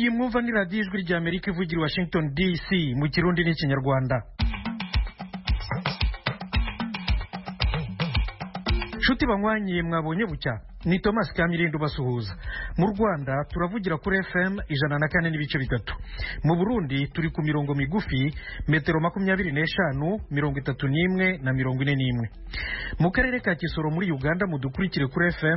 iyi mwumva ni radiyo ijwi rya Amerika ivugira i Washington DC mu Kirundi n'Ikinyarwanda. Shuti banywanyi mwabonye bucya ni Thomas Kamirindo basuhuza. Mu Rwanda turavugira kuri FM 104.3. Mu Burundi turi ku mirongo migufi metero 25, 31 na 41. Mu karere ka Kisoro muri Uganda mudukurikire kuri FM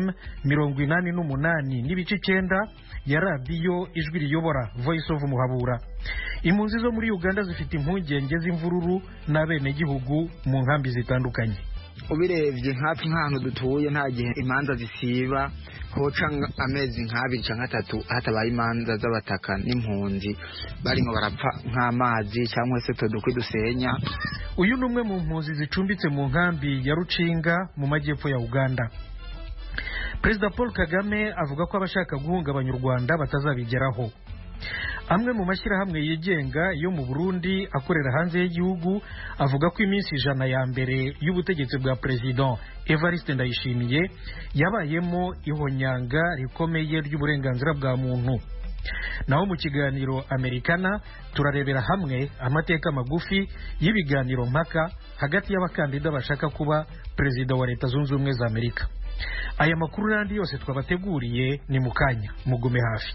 88.9 ya radio Ijwi Riyobora Voice of Muhabura. Impunzi zo muri Uganda zifite impungenge z'imvururu n'abene gihugu mu nkambi zitandukanye. Ubirebye nk'ahantu dutuye nta gihe imanza zisiba hoca amezi nk'abiri canke 3 hatabaye imanza z'abataka n'impunzi barimo barapfa nk'amazi cyangwa se todukwi dusenya. Uyu numwe mu mpunzi zicumbitse mu nkambi ya Rucinga mu majyepfo ya Uganda. Perezida Paul Kagame avuga ko abashaka guhungabanya u Rwanda batazabigeraho. Amwe mu mashyirahamwe yigenga yo mu Burundi akorera hanze y'igihugu avuga ko iminsi 100 ya mbere y'ubutegetsi bwa President Evariste Ndayishimiye yabayemo ihonyanga rikomeye ry'uburenganzira bwa muntu. Naho mu kiganiro Americana turarebera hamwe amateka magufi y'ibiganiro mpaka hagati y'abakandida bashaka kuba Perezida wa Leta Zunze Ubumwe za Amerika. Aya makuru n'andi yose twabateguriye ni mukanya mugume hafi.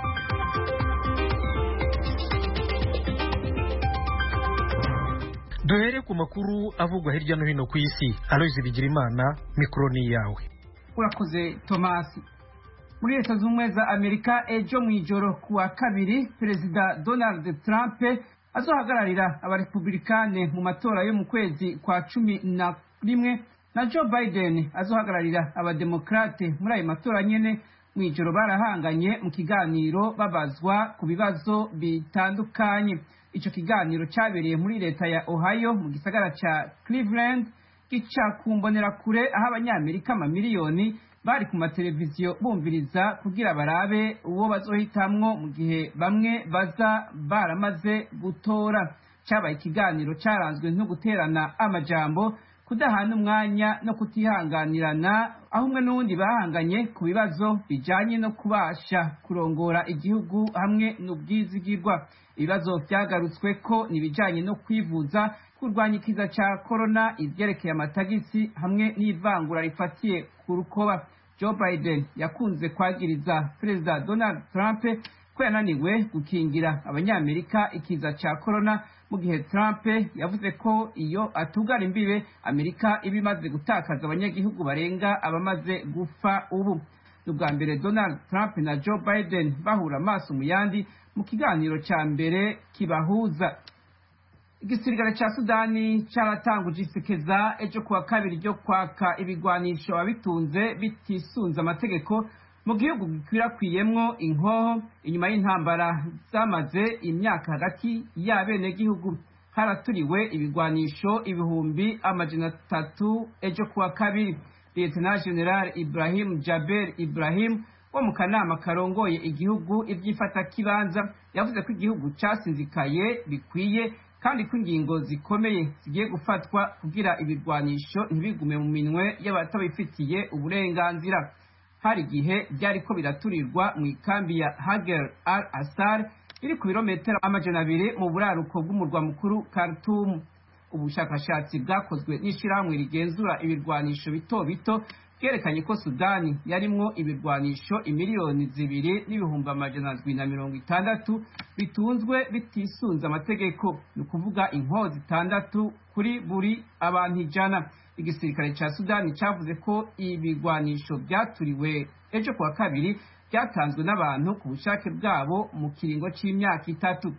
Duhere ku makuru avugwa hirya no hino ku isi. Aloise Bigirimana, mikro ni yawe. Urakoze Thomas. Muri Leta Zunze Ubumwe za Amerika ejo mwijoro kuwa kabiri Perezida Donald Trump azohagararira abarepublikane mu matora yo mu kwezi kwa 11 na Joe Biden azohagararira abademokrate muri ayo matora nyene. Mwijoro barahanganye mu kiganiro babazwa ku bibazo bitandukanye. Ico kiganiro cyabereye muri leta ya Ohio mu gisagara ca Cleveland gica kumbonera kure aho abanyamerika amamiliyoni bari ku mateleviziyo bumviriza kugira barabe uwo bazohitamwo mu gihe bamwe baza baramaze gutora. Cyabaye ikiganiro cyaranzwe no guterana amajambo, kudahana umwanya no kutihanganirana, aho umwe n'undi bahanganye ku bibazo bijanye no kubasha kurongora igihugu hamwe n'ubwizigirwa. Ibibazo byagarutswe ko nibijanye no kwivuza, kurwanya ikiza ca corona, ivyerekeye amatagisi hamwe n'ivangura rifatiye ku rukoba. Joe Biden yakunze kwagiriza Perezida Donald Trump ko yananiwe gukingira abanyamerika ikiza ca corona, mu gihe Trump yavuze ko iyo atugara imbibe Amerika ibimaze gutakaza abanyagihugu barenga abamaze gufa ubu. Ubwa mbere Donald Trump na Joe Biden bahura amaso mu yandi mu kiganiro ca mbere kibahuza. Igisirikare ca Sudani caratanguje isekeza ejo kuwa kabiri ryo kwaka ibigwanisho abitunze bitisunze amategeko mu gihugu gikwirakwiyemwo inkoho inyuma y'intambara zamaze imyaka hagati y'abene gihugu. Haraturiwe ibigwanisho 300,000 ejo kuwa kabiri. Lieutenant General Ibrahim Jaber Ibrahim wo mu kanama karongoye igihugu ivyifata kibanza yavuze ko igihugu casinzikaye bikwiye kandi ko ingingo zikomeye zigiye gufatwa kugira ibirwanisho ntibigume mu minwe y'abatabifitiye uburenganzira. Hari igihe byariko biraturirwa mu ikambi ya Hager al-Assar iri ku birometero 200 mu buraruko bw'umurwa mukuru Khartoum. Ubushakashatsi bwakozwe n'ishirahamwe rigenzura ibirwanisho bito bito bwerekanye ko Sudani yarimwo ibirwanisho 2,760,000 bitunzwe bitisunze amategeko, ni ukuvuga inkoho 6 kuri buri abantu 100. Igisirikare ca Sudani cavuze ko ibirwanisho byaturiwe ejo kuwa kabiri byatanzwe n'abantu ku bushake bwabo mu kiringo c'imyaka 3.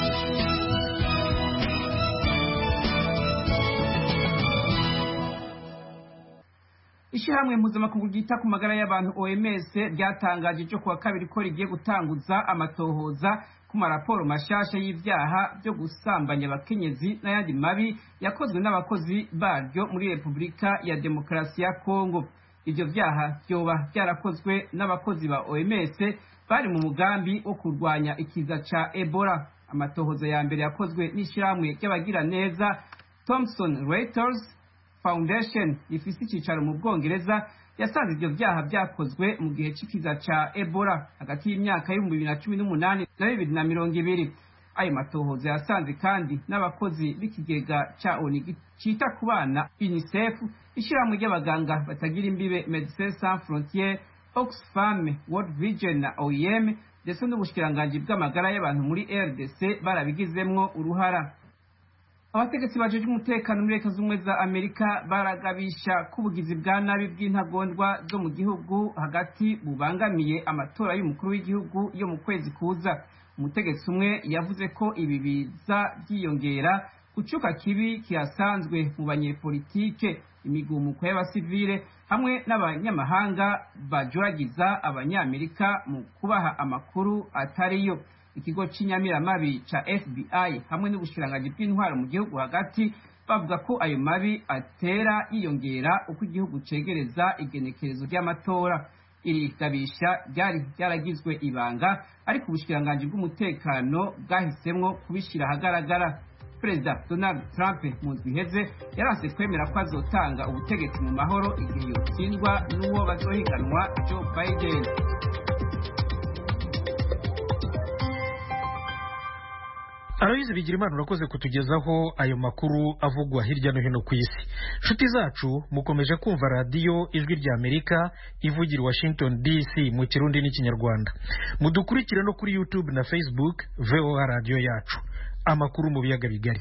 Ishirahamwe mpuzamakungu ryita ku magara y'abantu OMS ryatangaje ejo kuwa kabiri ko rigiye gutanguza amatohoza ku maraporo mashasha y'ivyaha byo gusambanya abakenyezi n'ayandi mabi yakozwe n'abakozi baryo muri Repubulika ya Demokarasi ya Kongo. Ivyo vyaha byoba byarakozwe n'abakozi ba OMS bari mu mugambi wo kurwanya ikiza ca Ebola. Amatohoza ya mbere yakozwe n'ishirahamwe ry'abagira neza Thomson Reuters Foundation ifise icicaro mu Bwongereza yasanze ivyo vyaha vyakozwe mu gihe c'ikiza ca Ebola hagati y'imyaka y'2018 na 2020. Ayo matohoza yasanze kandi n'abakozi b'ikigega ca ONU cita ku bana UNICEF, ishirahamwe ry'abaganga batagira imbibe Médecins Sans Frontières, Oxfam, World Vision na OIM ndetse n'ubushikiranganji bw'amagara y'abantu muri RDC barabigizemwo uruhara. Abategetsi bajeje umutekano muri Leta Zunze Ubumwe za Amerika baragabisha kubugizi bwa nabi bw'intagondwa zo mu gihugu hagati bubangamiye amatora y'umukuru w'igihugu yo mu kwezi kuza. Umutegetsi umwe yavuze ko ibi biza byiyongera kucuka kibi kihasanzwe mu banyepolitike, imigumuko y'abasivile hamwe n'abanyamahanga bajoragiza abanyamerika mu kubaha amakuru atariyo. Ikigo c'inyamiramabi ca FBI hamwe n'ubushikiranganji bw'intwaro mu gihugu hagati bavuga ko ayo mabi atera yiyongera uko igihugu cegereza igenekerezo ry'amatora. Iri gabisha ryari ryaragizwe ibanga, ariko ubushikiranganji bw'umutekano bwahisemwo kubishira ahagaragara. Perezida Donald Trump mu ndwi iheze yaranse kwemera ko azotanga ubutegetsi mu mahoro igihe yotsindwa n'uwo bazohiganwa Joe Biden. Aloyizi Bigirimana urakoze kutugezaho ayo makuru avugwa hirya no hino ku isi. Nshuti zacu mukomeje kumva radiyo Ijwi rya Amerika ivugira Washington DC mu Kirundi n'Ikinyarwanda. Mudukurikire no kuri YouTube na Facebook VOA radio yacu. Amakuru mu biyaga bigari.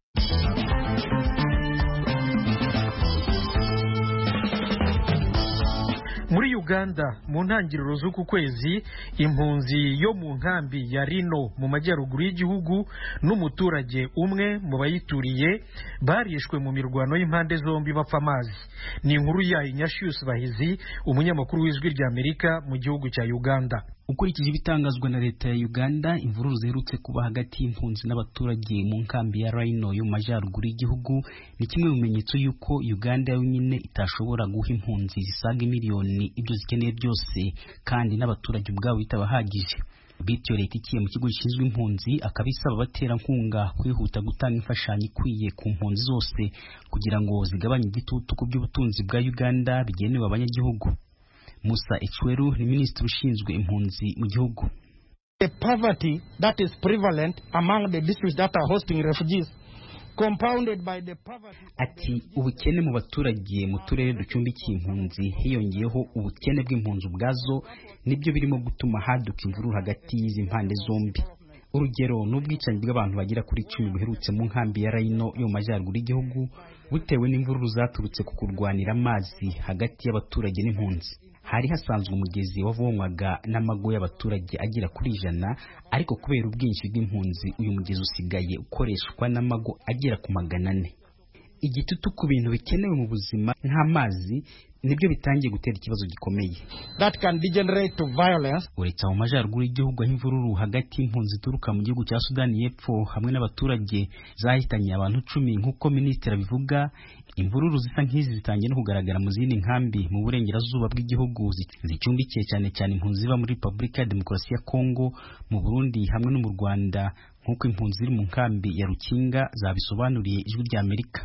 Muri Uganda mu ntangiriro z'uku kwezi impunzi yo mu nkambi ya Rino mu majyaruguru y'igihugu n'umuturage umwe mu bayituriye barishwe mu mirwano y'impande zombi bapfa amazi. Ni inkuru ya Ignatius Bahizi, umunyamakuru w'Ijwi rya Amerika mu gihugu cya Uganda. Ukurikije ibitangazwa na leta ya Uganda, imvururu ziherutse kuba hagati y'impunzi n'abaturage mu nkambi ya Rhino yo mu majyaruguru y'igihugu ni kimwe mu bimenyetso y'uko Uganda yonyine itashobora guha impunzi zisaga miliyoni ibyo zikeneye byose, kandi n'abaturage ubwabo bitabahagije. Bityo leta ikiye mu kigo gishinzwe impunzi akabisaba abaterankunga kwihuta gutanga imfashanyo ikwiye ku mpunzi zose kugira ngo zigabanye igitutu ku by'ubutunzi bwa Uganda bigenewe abanyagihugu. Musa Echweru ni minisitiri ushinzwe impunzi mu gihugu. The poverty that is prevalent among the districts that are hosting refugees compounded by the poverty. Ati ubukene mu baturage mu turere ducumbikiye impunzi hiyongeyeho ubukene bw'impunzi ubwazo nibyo birimo gutuma haduka imvururu hagati y'izi mpande zombi. Urugero n'ubwicanyi bw'abantu bagera kuri 10 buherutse mu nkambi ya Rhino yo mu majyaruguru y'igihugu butewe n'imvururu zaturutse ku kurwanira amazi hagati y'abaturage n'impunzi. Hari hasanzwe umugezi wavomwaga n'amago y'abaturage agera kuri 100, ariko kubera ubwinshi bw'impunzi uyu mugezi usigaye ukoreshwa n'amago agera ku 400. Igitutu ku bintu bikenewe mu buzima nk'amazi nibyo bitangiye gutera ikibazo gikomeye that can degenerate to violence. Uretse mu majyaruguru y'igihugu aho imvururu hagati y'impunzi zituruka mu gihugu cya Sudani y'Epfo hamwe n'abaturage zahitanye abantu 10 nk'uko minisitiri abivuga, imvururu zisa nk'izi zitangiye no kugaragara mu zindi nkambi mu burengerazuba bw'igihugu zicumbikiye cyane cyane impunzi ziba muri Repubulika ya Demokarasi ya Kongo, mu Burundi hamwe no mu Rwanda, nk'uko impunzi ziri mu nkambi ya Rukinga zabisobanuriye Ijwi rya Amerika.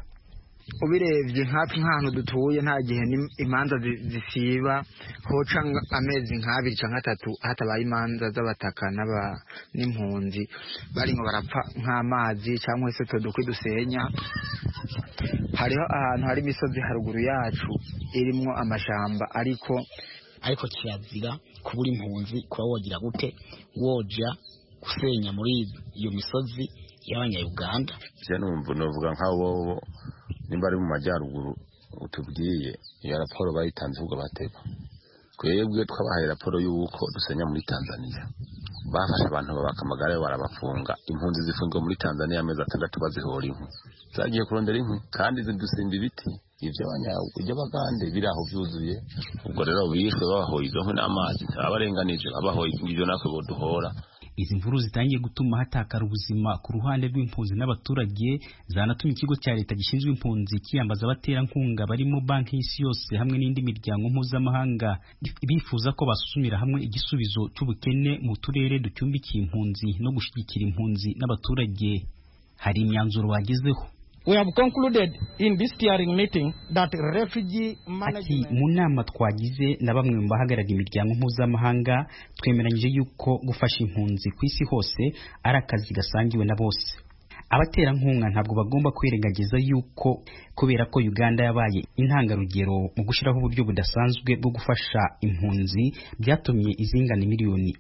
Ubirebye nk'ahantu dutuye nta gihe imanza zisiba hoca amezi nk'abiri canke 3 hatabaye imanza z'abataka n'impunzi bari ngo barapfa nk'amazi cyangwa se tudukwi dusenya. Hariho ahantu hari imisozi haruguru yacu irimwo amashamba, ariko kirazira kubura impunzi kuba wogira gute woja gusenya muri iyo misozi y'abanya-Uganda. Je numva novuga nkawo nimba ari mu majyaruguru utubwiye iyo raporo bayitanze ubwo bateba. Twebwe twabahaye raporo y'uko dusenya muri Tanzania, bafashe abantu babakamagara barabafunga. Impunzi zifungiwe muri Tanzania amezi 6 bazihora inkwi, zagiye kurondera inkwi kandi zidusimba ibiti ibyo bagande biraho byuzuye. Ubwo rero bishwe babahoye izo nkwi n'amazi, abarenganije babahoye ibyo nakwe boduhora. Izi mvuru zitangiye gutuma hatakara ubuzima ku ruhande rw'impunzi n'abaturage, zanatumye ikigo cya leta gishinzwe impunzi kiyambaza abaterankunga barimo banki y'isi yose hamwe n'indi miryango mpuzamahanga bifuza ko basuzumira hamwe igisubizo cy'ubukene mu turere ducumbikiye impunzi no gushyigikira impunzi n'abaturage. Hari imyanzuro bagezeho. We have concluded in this steering meeting that refugee management. Mu nama twagize na bamwe mu bahagarariye imiryango mpuzamahanga twemeranyije yuko gufasha impunzi ku isi hose ari akazi gasangiwe na bose. Abaterankunga ntabwo bagomba kwirengagiza yuko kubera ko Uganda yabaye intangarugero mu gushiraho uburyo budasanzwe bwo gufasha impunzi byatumye izingana miliyoni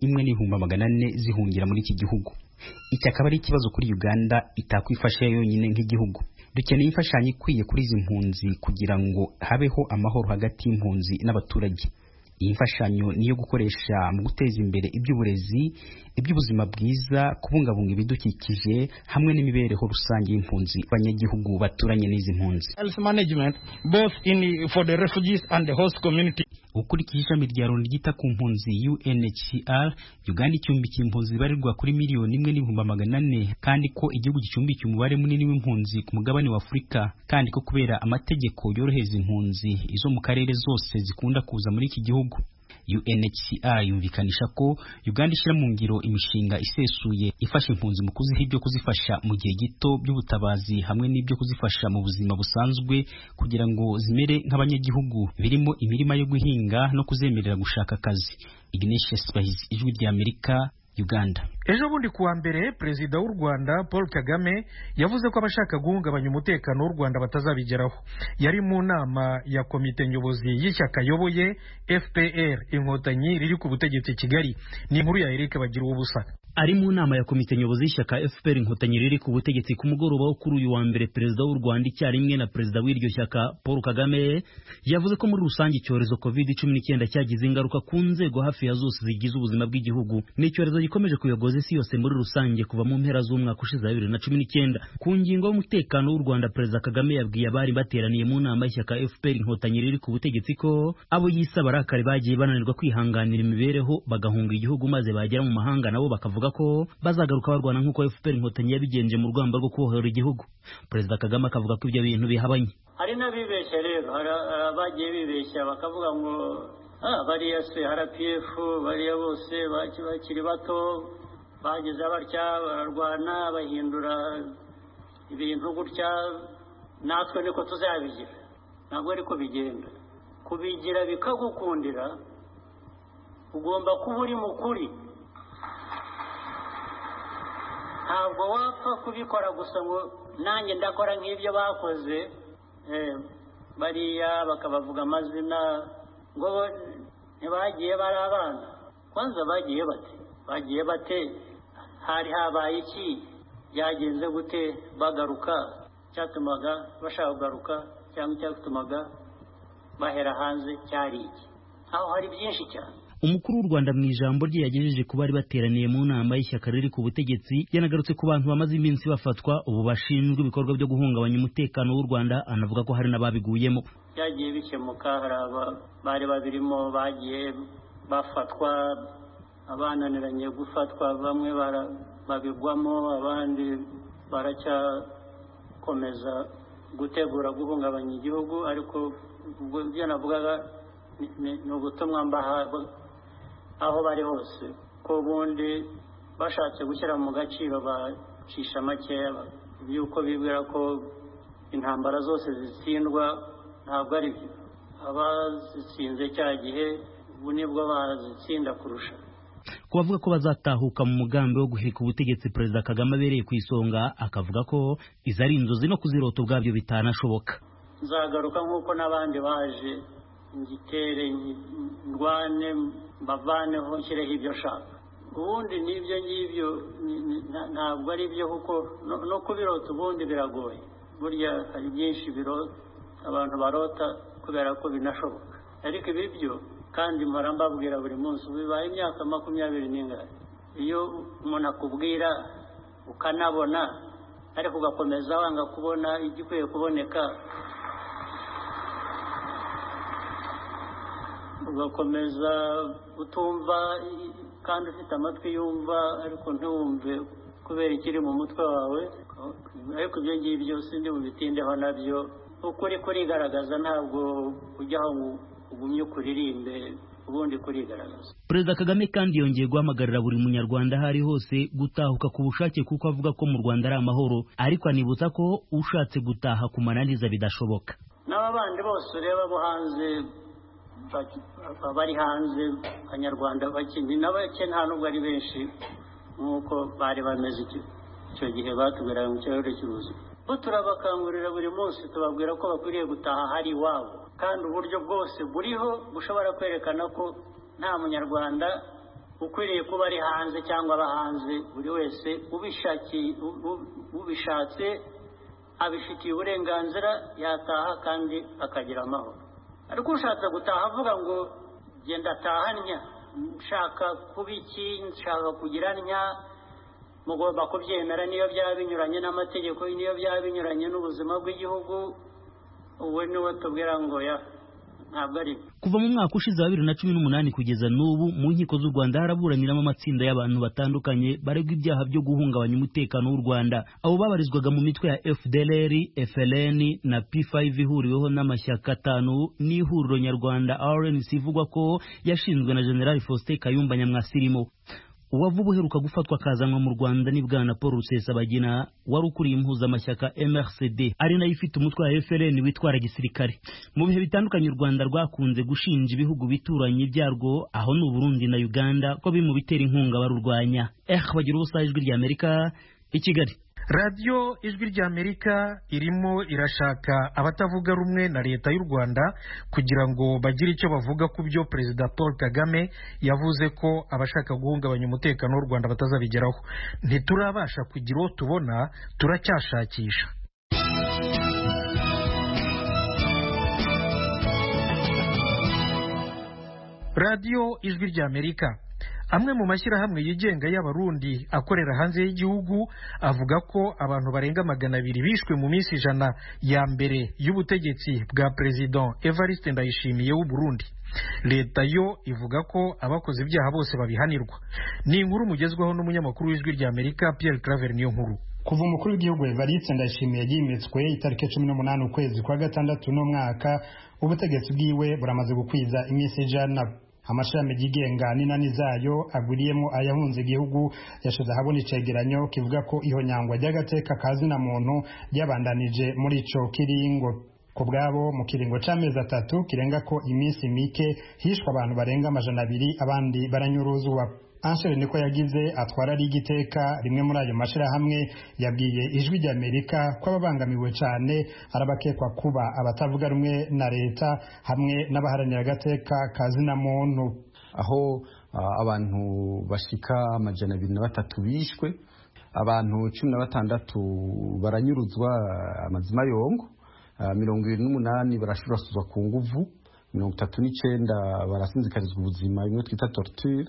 1.4 zihungira muri iki gihugu. Iki akaba ari ikibazo kuri Uganda itakwifasha yonyine nk'igihugu. Dukeneye imfashanyo ikwiye kuri izi mpunzi kugira ngo habeho amahoro hagati y'impunzi n'abaturage. Iyi mfashanyo niyo gukoresha mu guteza imbere iby'uburezi, iby'ubuzima bwiza, kubungabunga ibidukikije hamwe n'imibereho rusange y'impunzi abanyagihugu baturanye n'izi mpunzi. Health management both for the refugees and the host community. Ukurikije ishami rya Loni ryita ku mpunzi UNHCR, Uganda icumbikiye impunzi barirwa kuri miliyoni 1.4 kandi ko igihugu gicumbikiye umubare munini w'impunzi ku mugabane wa Afurika, kandi ko kubera amategeko yoroheza impunzi izo mu karere zose zikunda kuza muri iki gihugu. UNHCR yumvikanisha ko Uganda ishyira mu ngiro imishinga isesuye ifasha impunzi mu kuziha ibyo kuzifasha mu gihe gito by'ubutabazi hamwe n'ibyo kuzifasha mu buzima busanzwe kugira ngo zimere nk'abanyagihugu, birimo imirima yo guhinga no kuzemerera gushaka akazi. Ignatius Bahizi, Ijwi rya Amerika, Uganda. Ejo bundi kuwa mbere Perezida w'u Rwanda Paul Kagame yavuze ko abashaka guhungabanya umutekano w'u Rwanda batazabigeraho. Yari mu nama ya komite nyobozi y'ishyaka yoboye FPR Inkotanyi riri ku butegetsi Kigali. Ni inkuru ya Eric Bagira ubusa. Ari mu nama ya komite nyobozi y'ishyaka FPR Inkotanyi riri ku butegetsi ku mugoroba wo kuri uyu wa mbere, Perezida w'u Rwanda icyarimwe na Perezida w'iryo shyaka Paul Kagame yavuze ko muri rusange icyorezo COVID-19 cyagize ingaruka ku nzego hafi ya zose zigize ubuzima bw'igihugu. Ni icyorezo gikomeje kuyogoza isi yose muri rusange kuva mu mpera z'umwaka ushize 2019. Ku ngingo y'umutekano w'u Rwanda, Perezida Kagame yabwiye abari bateraniye mu nama y'ishyaka FPR Inkotanyi riri ku butegetsi ko abo yise abarakari bagiye bananirwa kwihanganira imibereho bagahunga igihugu maze bagera mu mahanga nabo bakavuga ko bazagaruka barwana nk'uko FPR Inkotanyi yabigenje mu rwamba rwo kubohora igihugu. Perezida Kagame akavuga ko ibyo bintu bihabanye. Hari n'abibeshya rero, abagiye bibeshya bakavuga ngo bariya se RPF bariya bose bakiri bato bageze batya bararwana bahindura ibintu gutya, natwe niko tuzabigira. Ntabwo ariko bigenda. Kubigira bikagukundira ugomba kuba uri mukuri. Ntabwo wapfa kubikora gusa ngo nanjye ndakora nk'ibyo bakoze, bariya bakabavuga amazina ngo ntibagiye bari abana. Kwanza bagiye bate hari habaye iki, byagenze gute bagaruka, cyatumaga bashaka kugaruka cyangwa cyatumaga bahera hanze cyari iki? Aho hari byinshi cyane. Umukuru w'u Rwanda mu ijambo rye yagejeje ku bari bateraniye mu nama y'ishyaka riri ku butegetsi yanagarutse ku bantu bamaze iminsi bafatwa ubu bashinzwe ibikorwa byo guhungabanya umutekano w'u Rwanda, anavuga ko hari n'ababiguyemo. Byagiye bikemuka, hari bari babirimo bagiye bafatwa, abananiranye gufatwa bamwe babigwamo, abandi baracyakomeza gutegura guhungabanya igihugu. Ariko ibyo navugaga ni ubutumwa mbaha aho bari hose ko ubundi bashatse gushyira mu gaciro bacisha makeya, iby'uko bibwira ko intambara zose zitsindwa. Ntabwo ari byo. Abazitsinze cya gihe ubu nibwo bazitsinda kurusha. Kubavuga ko bazatahuka mu mugambi wo guhirika ubutegetsi Perezida Kagame abereye ku isonga, akavuga ko izo ari inzozi no kuzirota ubwabyo bitanashoboka. Nzagaruka nk'uko n'abandi baje, ngitere ndwane mbavaneho nshyireho ibyo nshaka. Ubundi n'ibyo ngibyo ntabwo ari byo, kuko no kubirota ubundi biragoye. Burya hari byinshi abantu barota kubera ko binashoboka. Ariko ibi byo kandi mpora mbabwira buri munsi, bibaye imyaka 20 n'ingana. Iyo umuntu akubwira ukanabona ariko ugakomeza wanga kubona igikwiye kuboneka, ugakomeza utumva kandi ufite amatwi yumva ariko ntiwumve kubera ikiri mu mutwe wawe. Ariko ibyo ngibyo sindi bubitindeho nabyo. Ukuri kurigaragaza, ntabwo ujyaho ugumye ukuririmbe ubundi kurigaragaza. Perezida Kagame kandi yongeye guhamagarira buri munyarwanda aho ari hose gutahuka ku bushake kuko avuga ko mu Rwanda ari amahoro, ariko anibutsa ko ushatse gutaha ku mananiza bidashoboka. N'aba bandi bose ureba bo hanze bari hanze, abanyarwanda bakindi n'abake nta nubwo ari benshi nk'uko bari bameze icyo gihe batubwiraga mu kirere cy'ubuzima. Bo turabakangurira buri munsi, tubabwira ko bakwiriye gutaha hari iwabo, kandi uburyo bwose buriho bushobora kwerekana ko nta munyarwanda ukwiriye kuba ari hanze cyangwa aba hanze. Buri wese ubishatse abifitiye uburenganzira yataha kandi akagira amahoro. Ariko ushatse gutaha avuga ngo genda tahanya, nshaka kuba iki, nshaka kugira nya, mugomba kubyemera niyo byaba binyuranye n'amategeko, niyo byaba binyuranye n'ubuzima bw'igihugu, uwe niwe tubwira ngo ya ntabwo ari. Kuva mu mwaka ushize wa 2018 kugeza n'ubu mu nkiko z'u Rwanda haraburaniramo amatsinda y'abantu batandukanye baregwa ibyaha byo guhungabanya umutekano w'u Rwanda. Abo babarizwaga mu mitwe ya FDLR, FLN na P5 ihuriweho n'amashyaka 5 n'ihuriro nyarwanda RNC ivugwa ko yashinzwe na General Faustin Kayumba Nyamwasirimo. Uwavuba uheruka gufatwa akazanwa mu Rwanda ni Bwana Paul Rusesabagina wari ukuriye impuzamashyaka MRCD ari nayo ifite umutwe wa FLN witwara gisirikare. Mu bihe bitandukanye u Rwanda rwakunze gushinja ibihugu bituranye byarwo aho n'u Burundi na Uganda ko biri mu bitera inkunga barurwanya. Bagira ubusa Ijwi ry'Amerika i Kigali. Radio Ijwi ry'Amerika irimo irashaka abatavuga rumwe na leta y'u Rwanda kugira ngo bagire icyo bavuga ku byo Perezida Paul Kagame yavuze ko abashaka guhungabanya umutekano w'u Rwanda batazabigeraho. Ntiturabasha kugira uwo tubona, turacyashakisha. Radio Ijwi ry'Amerika. Amwe mu mashyirahamwe yigenga y'Abarundi akorera hanze y'igihugu avuga ko abantu barenga 200 bishwe mu minsi 100 ya mbere y'ubutegetsi bwa President Evariste Ndayishimiye w'u Burundi. Leta yo ivuga ko abakoze ibyaha bose babihanirwa. Ni inkuru mugezweho n'umunyamakuru w'Ijwi ry'Amerika Pierre Claver niyo nkuru. Kuva umukuru w'igihugu Evariste Ndayishimiye yimitswe itariki 18 ukwezi kwa gatandatu no mwaka, ubutegetsi bwiwe buramaze gukwiza iminsi 100. Amashami yigenga n'inani zayo aguriyemo ayahunze igihugu yashize ahabona icegeranyo kivuga ko ihonyangwa ry'agateka kazina muntu ryabandanije muri ico kiringo. Ku bwabo mu kiringo c'amezi 3 kirenga ko iminsi mike hishwa abantu barenga 200 abandi baranyuruzwa. Anshere niko yagize atwara ari igiteka rimwe muri ayo mashirahamwe yabwiye Ijwi ry'Amerika ko ababangamiwe cyane arabakekwa kuba abatavuga rumwe na leta hamwe n'abaharanira agateka kazina muntu. Aho abantu bashika 203 bishwe, abantu 16 baranyuruzwa amazima yongo, 28 barashurasuzwa ku nguvu, 39 barasinzikarizwa ubuzima bimwe twita torture,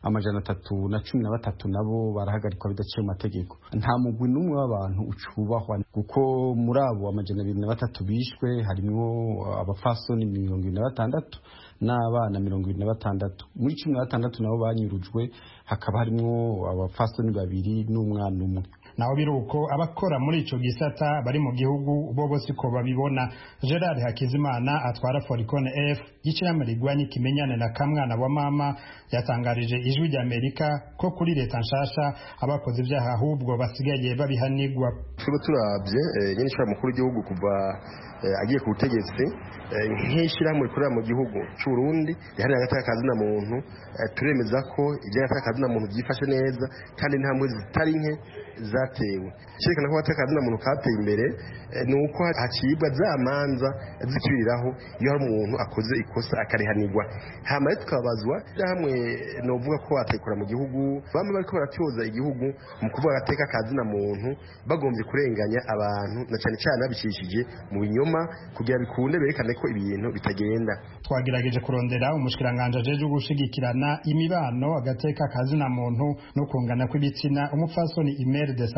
313 nabo barahagarikwa bidaciye mu mategeko. Nta mugwi n'umwe w'abantu ucubahwa kuko muri abo 203 bishwe harimo abafasoni 26 n'abana 26. Muri 16 nabo banyurujwe hakaba harimo abafasoni 2 n'umwana umwe. Naho biruko abakora muri ico gisata bari mu gihugu bo bose ko babibona. Gerard Hakizimana atwara Foricon F y'icyamirigwa n'ikimenyane na kamwana wa mama yatangarije Ijwi ry'Amerika ko kuri leta nshasha abakoze ibyaha ahubwo basigaye babihanirwa. Twe turabye nyine cyane mukuru w'igihugu kuva agiye ku butegetsi nk'ishyirahamwe rikorera mu gihugu cy'u Burundi yahari agateka kazina muntu, turemeza ko ibyo agateka kazina muntu byifashe neza kandi intambwe zitari nke zatewe. Cyerekana ko agateka kazina muntu kateye imbere ni uko hacibwa za manza zikiriraho iyo hari umuntu akoze ikosa akarihanirwa. Hama tukabazwa hamwe no vuga ko atekora mu gihugu bamwe bariko baratyoza igihugu mu kuvuga agateka kazina muntu bagombye kurenganya abantu na cyane cyane abicishije mu binyoma kugira bikunde berekane ko ibintu bitagenda. Twagerageje kurondera umushikiranganje ajeje gushigikirana imibano agateka kazina muntu no kungana kw'ibitsina umupfasoni Imer de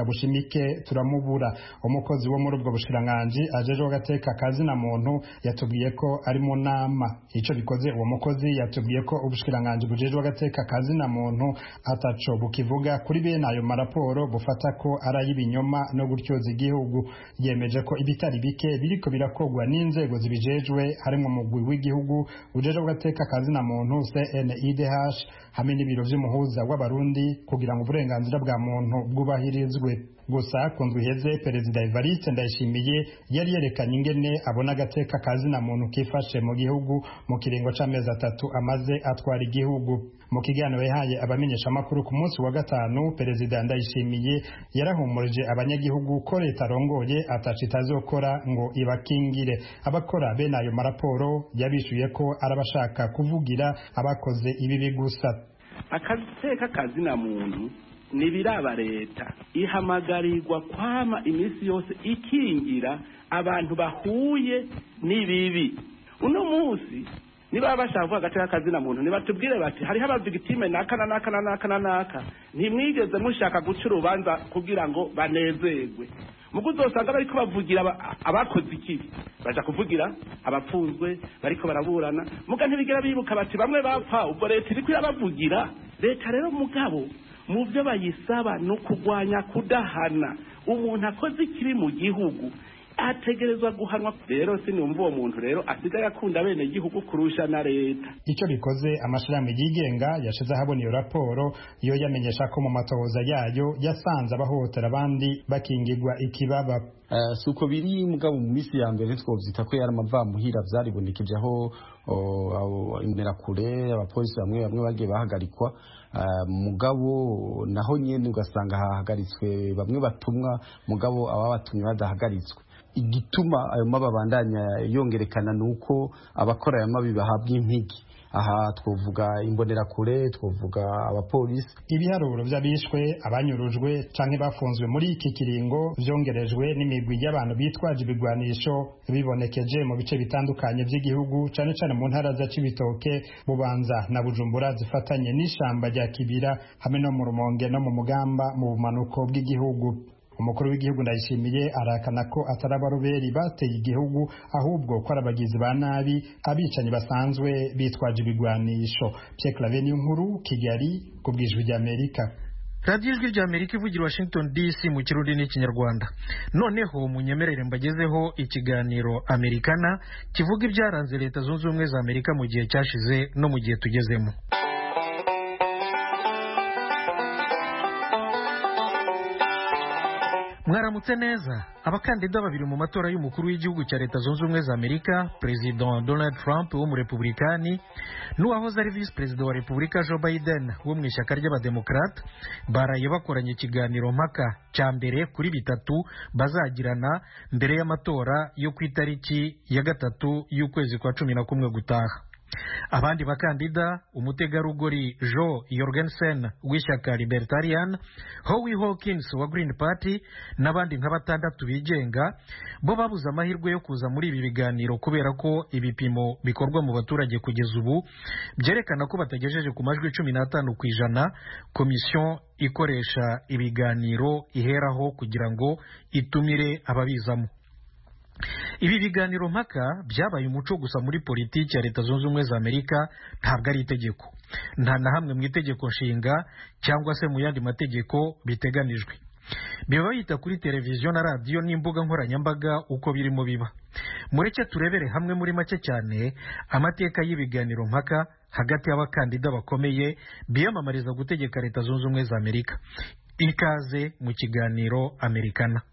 gushika bushimike turamubura. Umukozi wo muri ubwo bushikiranganji ajeje agateka kazina muntu yatubwiye ko ari mu nama. Ico bikoze uwo mukozi yatubwiye ko ubushikiranganji bujeje agateka kazina muntu ataco bukivuga kuri bene ayo maraporo bufata ko ari ibinyoma no gutyoza igihugu. Yemeje ko ibitari bike biriko birakogwa n'inzego zibijejwe harimo umugwi w'igihugu ujeje agateka kazina muntu CNIDH hamwe n'ibiro vy'umuhuza w'abarundi kugira ngo uburenganzira bwa muntu bwubahirizwe. Gusa kunzwe iheze Perezida Evariste Ndayishimiye yari yerekanye ingene abona agateka kazina muntu kifashe mu gihugu mu kiringo c'amezi 3 amaze atwara igihugu. Mu kiganiro yahaye abamenyesha makuru ku munsi wa gatanu, Perezida Ndayishimiye yarahumurije abanyagihugu ko leta arongoye ataco itazokora ngo ibakingire. Abakora bene ayo maraporo yabishuye ko arabashaka kuvugira abakoze ibibi gusa. Agateka kazina muntu nibiraba leta ihamagarirwa kwama iminsi yose ikingira abantu bahuye n'ibibi. Uno munsi niba bashaka kuvuga agateka kazina muntu nibatubwire bati hariho abavigitime naka ntimwigeze mushaka guca urubanza kugira ngo banezerwe. Mugo uzosanga bariko bavugira abakoze ikibi baja kuvugira abapfunzwe bariko baraburana muga ntibigera bibuka bati bamwe bapfa ubwo leta iriko irabavugira. Leta rero mugabo mu byo bayisaba no kugwanya kudahana umuntu akoze ikiri mu gihugu ategerezwa guhanwa. Rero sinumva uwo muntu rero asigaye akunda bene igihugu kurusha na leta. Icyo bikoze amashirahamwe yigenga yashize ahabona iyo raporo iyo yamenyesha ko mu matohoza yayo yasanze abahotera abandi bakingirwa ikibaba. Suko biri mugabo mu misi ya mbere twovyita ko yari amavamuhira vyaribonekeje aho imberakure abapolisi bamwe bagiye bahagarikwa. Mugabo naho nyene ugasanga hahagaritswe bamwe batumwa mugabo ababatumye badahagaritswe. Igituma ayo mababandanya yongerekana nuko abakora aya mabi bahabwa impigi. Aha twovuga imbonerakure, twovuga abapolisi. Ibiharuro vy'abishwe, abanyurujwe canke bafunzwe muri iki kiringo vyongerejwe n'imigwi y'abantu bitwaje ibigwanisho bibonekeje mu bice bitandukanye by'igihugu cane cane mu ntara za Cibitoke, Bubanza na Bujumbura zifatanye n'ishamba rya Kibira hamwe no mu Rumonge no mu Mugamba mu bumanuko bw'igihugu. Umukuru w'igihugu Ndayishimiye arakana ko atarabaruberi bateye igihugu ahubwo ko arabagizi ba nabi abicanyi basanzwe bitwaje ibigwanisho. Pierre Claver Nkuru, Kigali, kubwijwi rya Amerika. Radio Ijwi rya Amerika ivugira Washington DC mu Kirundi n'Ikinyarwanda. Noneho munyemerere mbagezeho ikiganiro Amerikana kivuga ibyaranze Leta Zunze Ubumwe za Amerika mu gihe cyashize no mu gihe tugezemo. Mwaramutse neza. Abakandida babiri mu matora y'umukuru w'igihugu cya Leta Zunze Ubumwe za Amerika, President Donald Trump wo mu Republikani n'uwahoze ari Vice President wa Republika Joe Biden wo mu ishyaka ry'Abademokrate baraye bakoranye ikiganiro mpaka cya mbere kuri bitatu bazagirana mbere y'amatora yo ku itariki ya 3 y'ukwezi kwa 11 gutaha. Abandi bakandida umutegarugori Joe Jorgensen w'ishyaka Libertarian, Howie Hawkins wa Green Party n'abandi nka batandatu bigenga bo babuze amahirwe yo kuza muri ibi biganiro kubera ko ibipimo bikorwa mu baturage kugeza ubu byerekana ko batagejeje ku majwi 15% komisiyo ikoresha ibiganiro iheraho kugira ngo itumire ababizamo. Ibi biganiro mpaka byabaye umuco gusa muri politiki ya Leta Zunze Ubumwe za Amerika, ntabwo ari itegeko. Nta na hamwe mu itegeko nshinga cyangwa se mu yandi mategeko biteganijwe. Biba bita kuri televiziyo na radio n'imbuga nkoranyambaga uko birimo biba. Mureke turebere hamwe muri make cyane amateka y'ibiganiro mpaka hagati y'abakandida bakomeye biyamamariza gutegeka Leta Zunze Ubumwe za Amerika. Ikaze mu kiganiro Amerikana.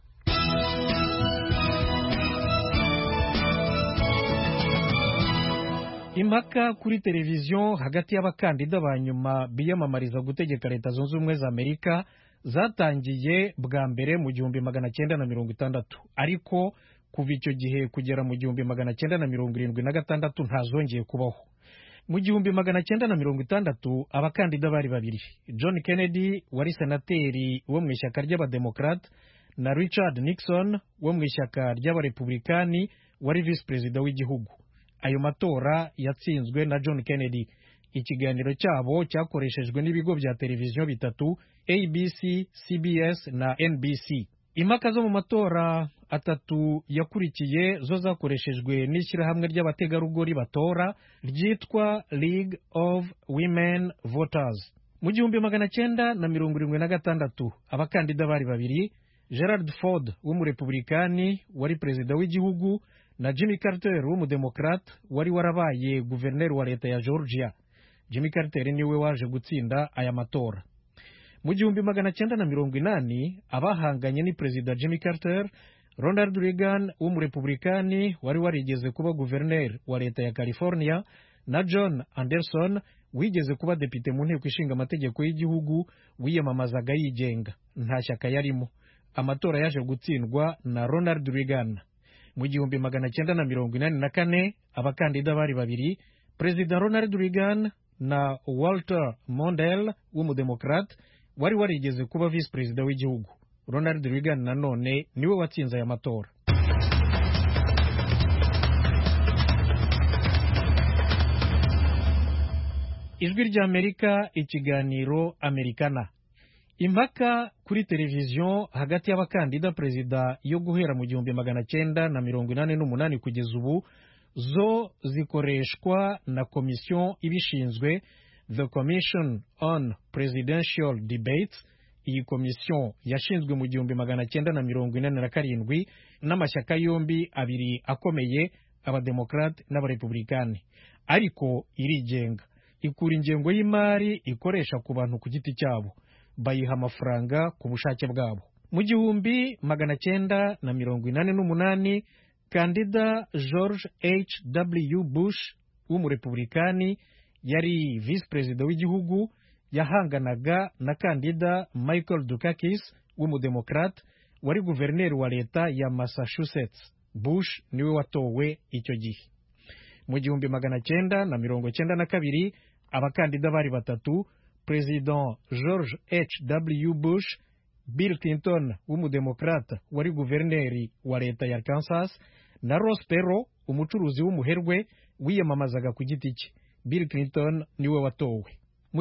Impaka kuri televiziyo hagati y'abakandida ba nyuma biyamamariza gutegeka Leta Zunze Ubumwe za Amerika zatangiye bwa mbere mu 1960, ariko kuva icyo gihe kugera mu 1976 ntazongeye kubaho. Mu 1960 abakandida bari babiri, John Kennedy wari senateri wo mu ishyaka ry'Abademokrate na Richard Nixon wo mu ishyaka ry'Abarepublikani wari vice president w'igihugu. Ayo matora yatsinzwe na John Kennedy. ikiganiro cyabo cyakoreshejwe n'ibigo bya televiziyo bitatu ABC, CBS na NBC. Impaka zo mu matora atatu yakurikiye zo zakoreshejwe n'ishyirahamwe ry'abategarugori batora ryitwa League of Women Voters. Mu 1976 abakandida bari babiri, Gerald Ford w'umurepublikani wari perezida w'igihugu na Jimmy Carter w'umudemokrate wari warabaye guverineri wa leta ya Georgia. Jimmy Carter niwe waje gutsinda aya matora. Mu 1980 abahanganye ni perezida Jimmy Carter, Ronald Reagan w'umurepublikani wari warigeze kuba guverineri wa leta ya California na John Anderson wigeze kuba depite mu nteko ishinga amategeko y'igihugu wiyamamazaga yigenga, nta shyaka yarimo. Amatora yaje gutsindwa na Ronald Reagan. Mu 1984 abakandida bari babiri, perezida Ronald Reagan na Walter Mondale w'umudemokrate wari warigeze kuba vice perezida w'igihugu. Ronald Reagan nanone niwe watsinze aya matora. Ijwi rya Amerika, ikiganiro Amerikana. Impaka kuri televiziyo hagati y'abakandida perezida yo guhera mu 1988 kugeza ubu zo zikoreshwa na komisiyo ibishinzwe, The Commission on Presidential Debates. Iyi komisiyo yashinzwe mu 1947 n'amashyaka yombi abiri akomeye, abademokrate n'abarepublikani, ariko irigenga. Ikura ingengo y'imari ikoresha ku bantu ku giti cyabo, bayiha amafaranga ku bushake bwabo. Mu 1988 kandida George H.W. Bush w'umurepublikani yari vice perezida w'igihugu, yahanganaga na kandida Michael Dukakis w'umudemokrate wari guverineri wa leta ya Massachusetts. Bush niwe watowe icyo gihe. Mu 1992 abakandida bari batatu, President George H.W. Bush, Bill Clinton w'umudemokrate wari guverineri wa leta ya Kansas, na Ross Perot umucuruzi w'umuherwe wiyamamazaga ku giti cye. Bill Clinton niwe watowe. Mu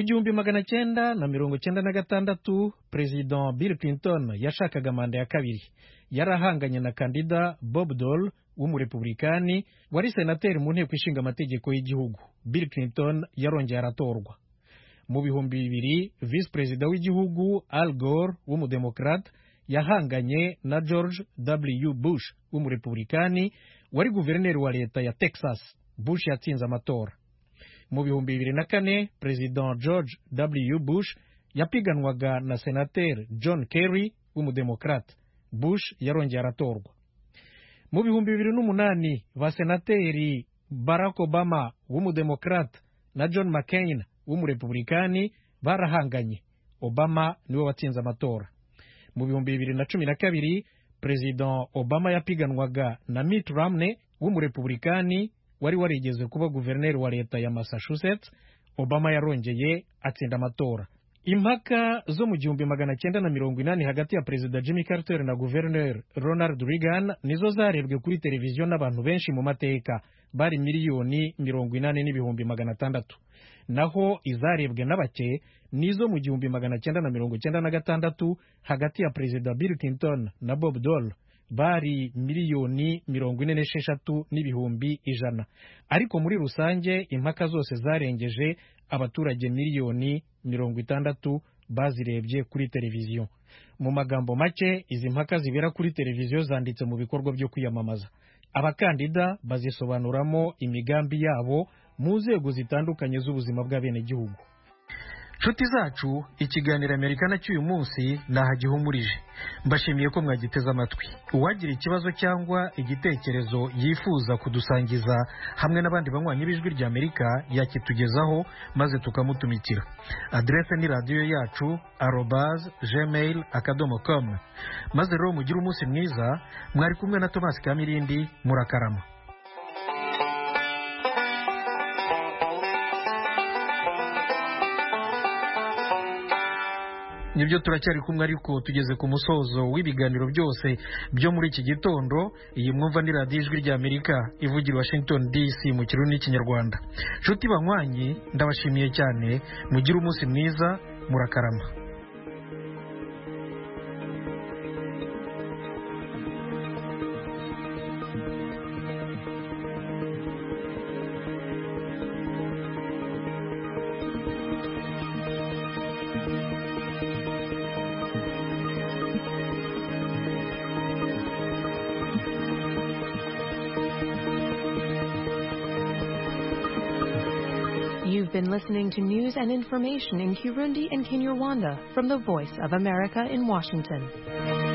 1996 President Bill Clinton yashakaga manda ya kabiri. Yarahanganye na kandida Bob Dole w'umurepublikani wari senateri mu nteko ishinga amategeko y'igihugu. Bill Clinton yarongeye aratorwa. Mu 2000 vice perezida w'igihugu Al Gore w'umudemokrate yahanganye na George W. Bush w'umurepublikani wari guverineri wa leta ya Texas. Bush yatsinze amatora. Mu 2004 President George W. Bush yapiganwaga na senateri John Kerry w'umudemokrate. Bush yarongeye aratorwa. Mu 2008 basenateri Barack Obama w'umudemokrate na John McCain w'umurepublikani barahanganye. Obama niwe watsinze amatora. Mu 2012 President Obama yapiganwaga na Mitt Romney w'umurepublikani wari warigeze kuba guverineri wa leta ya Massachusetts. Obama yarongeye atsinda amatora. Impaka zo mu 1980 hagati ya perezida Jimmy Carter na guverineri Ronald Reagan nizo zarebwe kuri televiziyo n'abantu benshi mu mateka, bari miliyoni 80,600. Naho izarebwe n'abake nizo mu 1996 hagati ya perezida Bill Clinton na Bob Dole, bari miliyoni 46,100. Ariko muri rusange impaka zose zarengeje abaturage miliyoni 60 bazirebye kuri televiziyo. Mu magambo make, izi mpaka zibera kuri televiziyo zanditse mu bikorwa byo kwiyamamaza. Abakandida bazisobanuramo imigambi yabo mu nzego zitandukanye z'ubuzima bw'abenegihugu. Nshuti zacu, ikiganiro Amerikana cy'uyu munsi nahagihumurije. Mbashimiye ko mwagiteze amatwi. Uwagira ikibazo cyangwa igitekerezo yifuza kudusangiza hamwe n'abandi banywanyi b'ijwi rya Amerika yakitugezaho maze tukamutumikira. Adresse ni radio yacu @gmail.com. Maze rero mugire umunsi mwiza. Mwari kumwe na Thomas Kamirindi. Murakarama. nibyo turacyari kumwe ariko tugeze ku musozo w'ibiganiro byose byo muri iki gitondo. Iyi mwumva ni radiyo ijwi ry'Amerika ivugira Washington DC mu kirundi n'ikinyarwanda. Nshuti banywanyi, ndabashimiye cyane, mugire umunsi mwiza, murakarama. You've been listening to news and information in Kirundi and Kinyarwanda from the Voice of America in Washington.